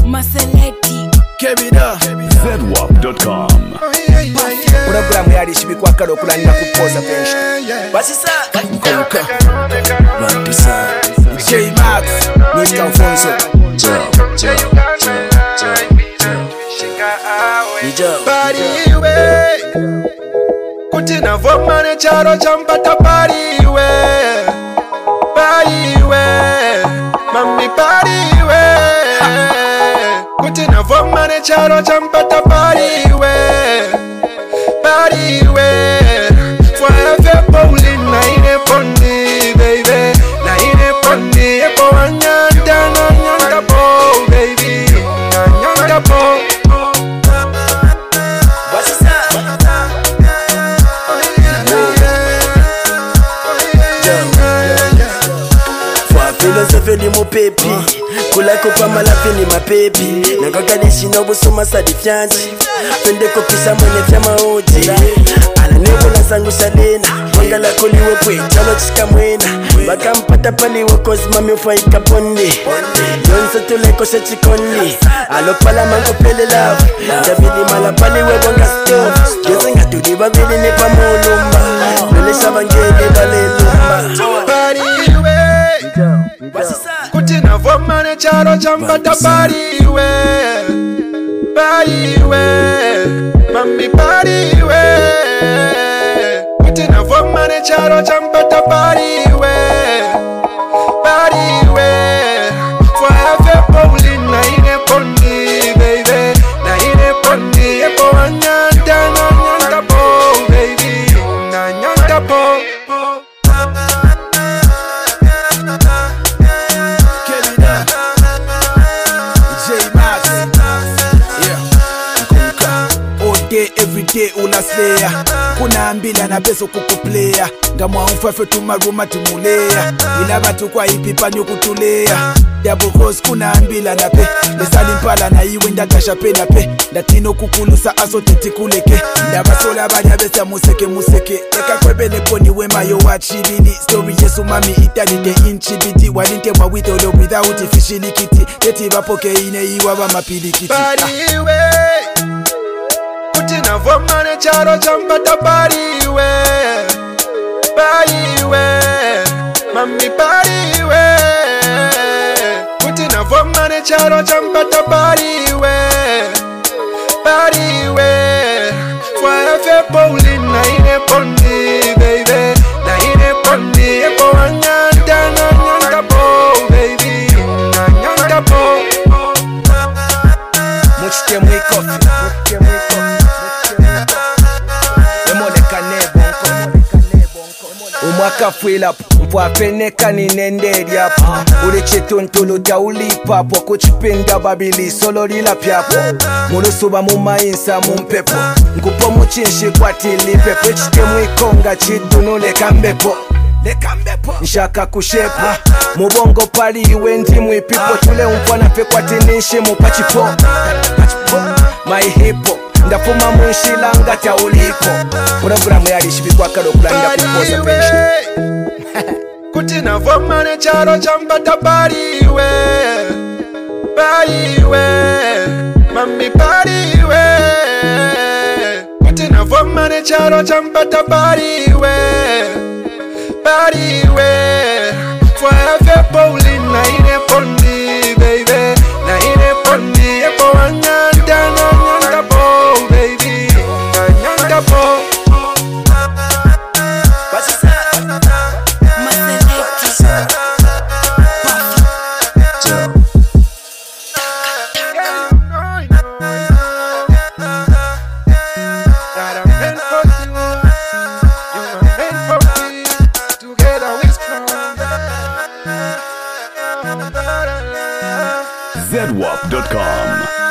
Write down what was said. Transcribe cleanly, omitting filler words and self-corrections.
Maseleti Kebida ZWAP.com. Programu yali shibikwa kalo kulanira kupoza penshi Basisa Konka Bantisa J Max Mr. Alfonso Pariwe Kutina vomane charo champata pariwe Pariwe Mami pariwe Kutina vomane charo champata pariwe Pariwe Forever bowling na ine pondi baby Na ine pondi epo anyanta na nyanta po baby Na nyanta po Philosophy mo pepi kula ko pamala fini mapepi nakakadishi no busoma sadi fyanji pende ko kisa mwene fyama oji ala nebo na sangu salena wangala kuliwe kwe chalo chika mwena bakampata paliwe cause mami ufaika pondi yonsa tuleko se chikoni alo pala mango pele love Davidi mala paliwe wanga stove yozenga tudi babili ne pamolumba nele sabangele balelumba Kutina vomane charo champata pariwe Pariwe Mami pariwe Kutina vomane charo champata pariwe Pariwe Forever bowling na ine pondi baby Na ine pondi epo anyanta na nyanta po baby Na nyanta po Everyday unaslea kuna ambila na beso kukuplaya ngamwa umfafe tumaruma timulea ilaba tukwa ipipa nyukutulea double cross kuna ambila na pe lesali mpala na iwe ndagasha pe na pe ndatino kukulusa aso tetikuleke ndabasola abanyabesa museke eka kwebele poni wema yo wachibidi story yesu mami italide inchibidi walinte mwawite olo without ifishilikiti teti bapoke ine iwa ba mapilikiti Pariwe Kutina vomane charo champata pariwe Pariwe Mami pariwe Kutina vomane charo champata pariwe Pariwe Forever bowling na ine pondi baby Na ine pondi epo anyanta na nyanta po baby Na nyanta po Muchite mwikofi Umwaka fwilapu mpwapeneka ninenderyapu uli chituntulu taulipapu kuchipinda babili solo lila pyapu mulusuba mumayinsa mumpepo nkupo muchinshi kwatilipepo echite mwikonga chidunu leka mbepo nshaka kushepu mubongo paliwe ndi mwipipo tule umpwana pe kwatininshi mupachipo maihipo ndafuma munshilanga taulipo programu yali shibikwa kalo kulanira kupoza penshi Kutina vomane charo champata pariwe Pariwe Mami pariwe Kutina vomane charo champata pariwe Pariwe Forever bowling na ine pondi baby Na ine pondi epo anyanta na nyanta po baby Na nyanta po ZWAP.com.